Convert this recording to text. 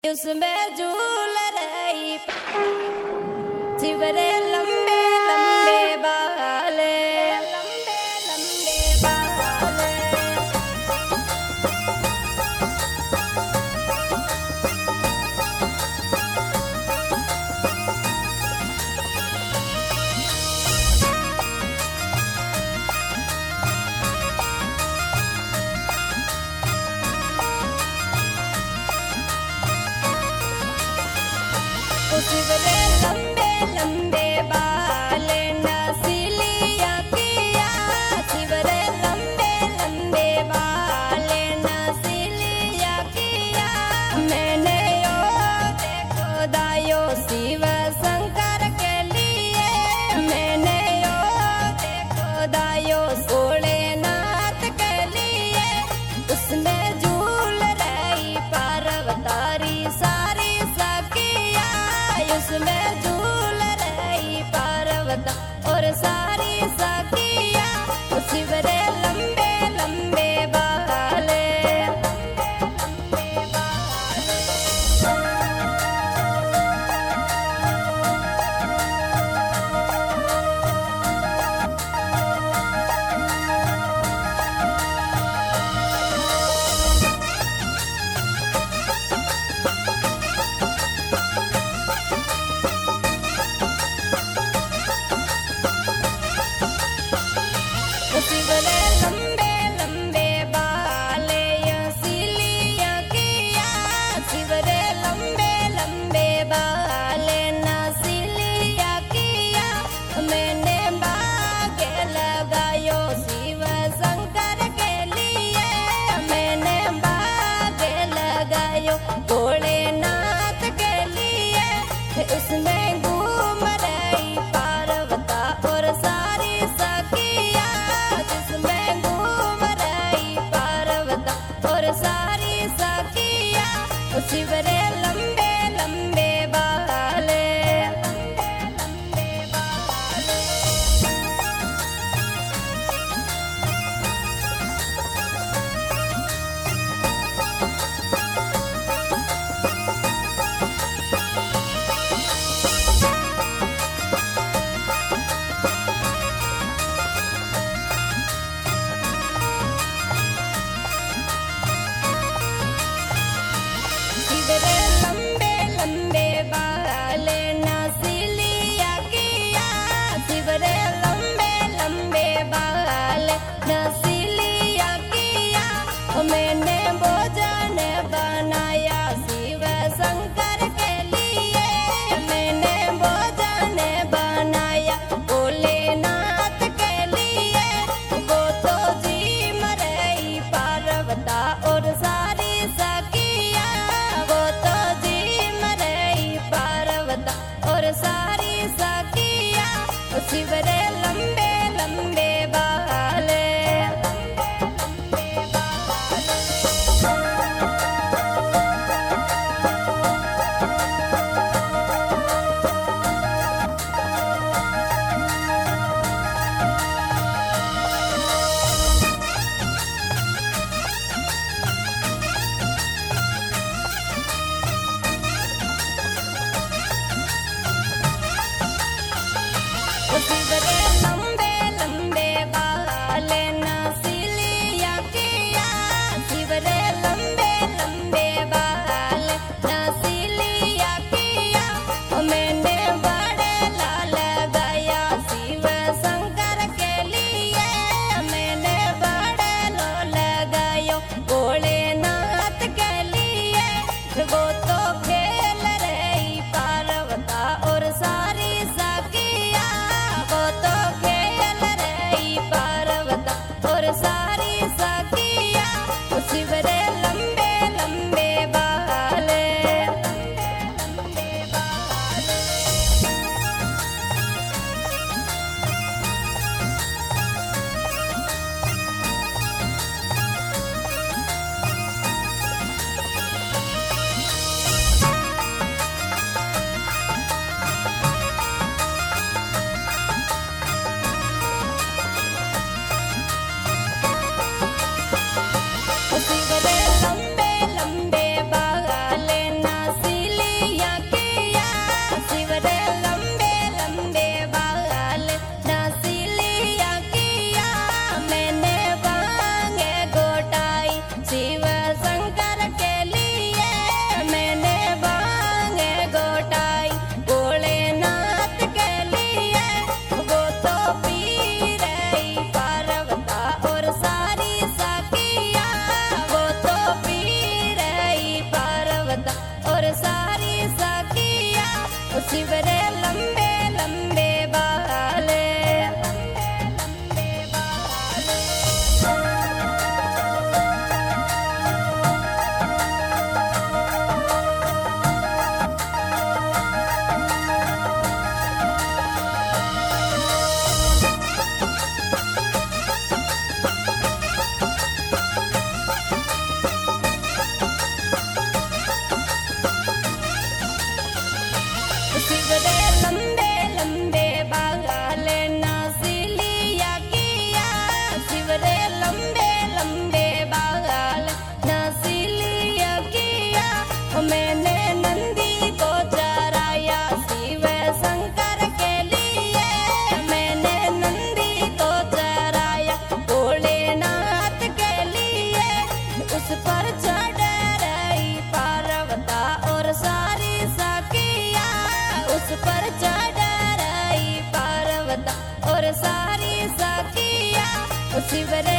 उसमें झूल रही शिवरे लंबे लंबे बाले लंबे लंबे बाले। शिवरे लंबे लंबे बाले नसीलिया किया शिवरे लंबे लंबे बाले नसीलिया किया। मैंने यो देखो दायो शिव शंकर के लिए मैंने यो देखो दायो भोलेनाथ के लिए। उसमें झूल रही पार्वतारी सारी सखिया उसमें झूल रही पार्वता और सारी सखिया। शिवरे लंबे लंबे बाले शिवरे लंबे लंबे बाले सिलिया किया शिवरे लंबे लंबे बाले नसीलिया किया। मैंने बाग लगायो शिव शंकर के लिए मैंने बाग लगायो भोलेनाथ के लिए। उसमें घूम रही पार्वता और सारी सखिया जिसमें घूम रही पार्वता और सारी सखिया। शिवरे लंबे लंबे बाले लंबे बाले। शिवरे लंबे लंबे बाले नसीलिया किया शिवरे लंबे लंबे बाले नसीलिया किया। मैंने भोजन बनाया शिव शंकर के लिए मैंने भोजन बनाया भोलेनाथ के लिए। वो तो जी मरई पार्वता और सारी सखिया वो तो जी मरई पार्वता और सारी सखिया। शिवरे लंबे लंबे बाले लंबे बाले। शिवरे लंबे लंबे बाले नसीलिया किया शिवरे लंबे लंबे बाले नसीलिया किया। मैंने बड़े लाल गाया शिव शंकर के लिए मैंने बड़े लाल गायो भोलेनाथ के लिए। वो तो खेल रही पार्वता और सारी सखिया वो तो खेल रही पार्वता और सारी सखिया। शिवरे लंबे लंबे बाले लंबे बाले। और सारी सखिया शिवरे लंबे लंबे बाल। शिवरे लंबे लंबे बाल नसीलिया किया, शिवरे लंबे लंबे बाल नसीलिया किया। मैंने नंदी को चराया शिव शंकर के लिए, मैंने नंदी को चराया भोलेनाथ के लिए। उस पर चढ़ रही पार्वता और सारी सखिया, उस पर चढ़ रही पार्वता और सारी सखिया शिवरे